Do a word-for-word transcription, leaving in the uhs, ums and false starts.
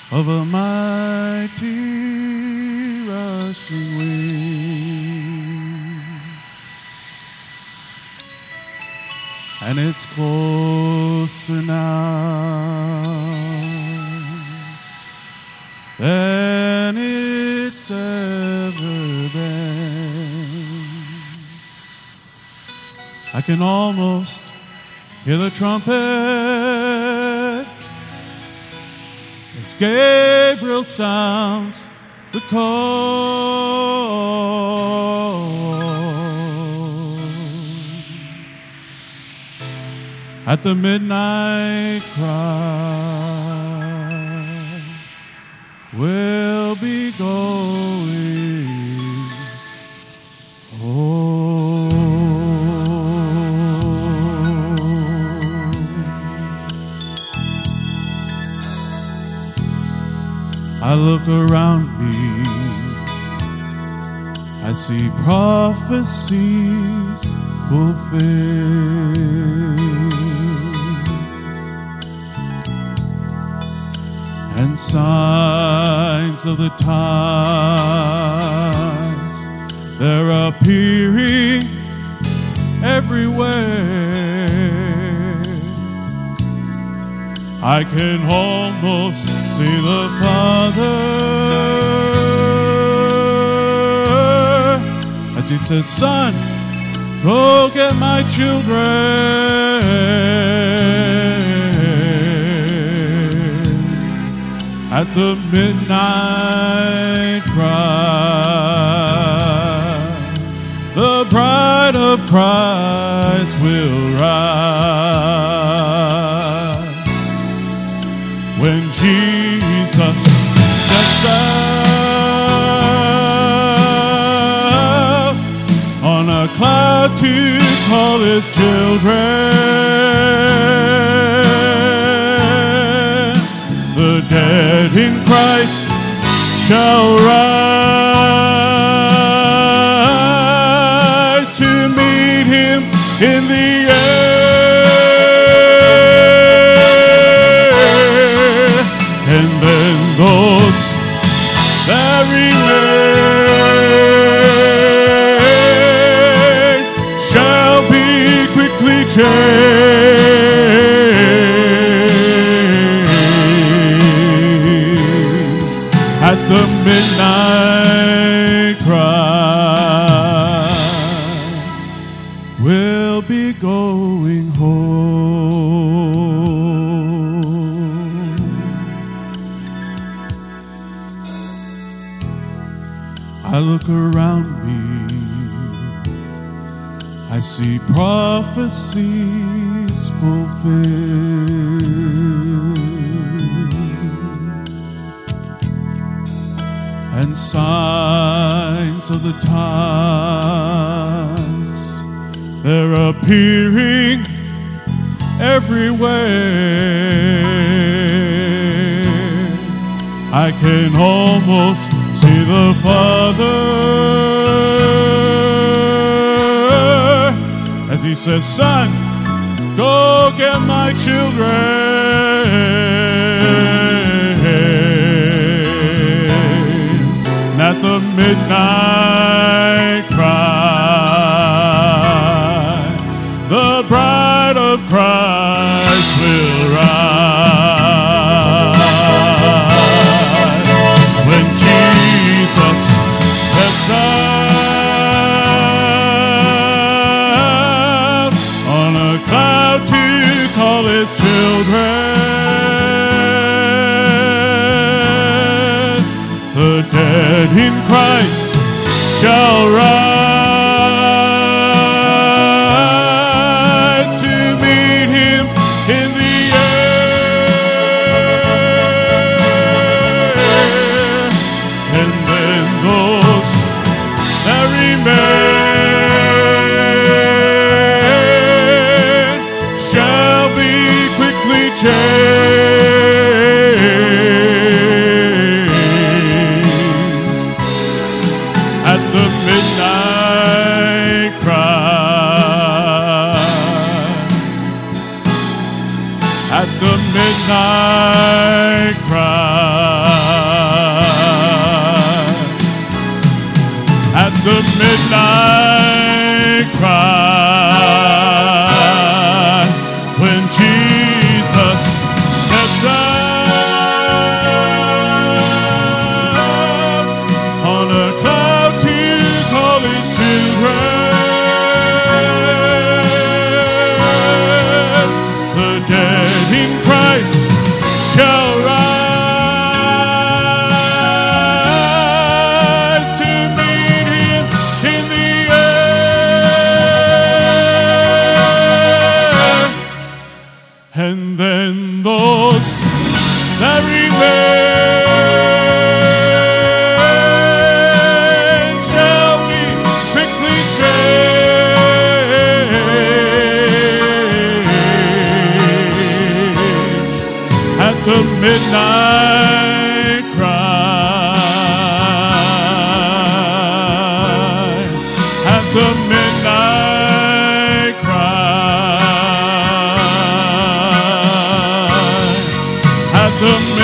of a mighty rushing wind, and it's closer now than it's ever been. I can almost hear the trumpet as Gabriel sounds the call. At the midnight cry, we'll be going home. I look around me, I see prophecies fulfilled and signs of the times, they're appearing everywhere. I can almost see the Father as he says, son, go get my children. At the midnight cry, the bride of Christ will rise. When Jesus steps out on a cloud to call his children, the dead in Christ shall rise to meet him in the air. And then those that remain shall be quickly changed. At the midnight cry, we'll be going home. I look around me, I see prophecies fulfilled and signs of the times, they're appearing everywhere. I can almost see the Father as he says, son, go get my children. At the midnight cry, the bride of Christ will rise. When Jesus steps out on a cloud to call his children, the dead in Christ shall rise to meet him in the air. And then those that remain shall be quickly changed. At the midnight cry, at the midnight cry. the midnight cry, when Jesus steps up on a cloud to call his children, the dead in Christ shall rise to meet him in the air. And then those that remain shall be quickly changed at the midnight cry, at the midnight cry, at the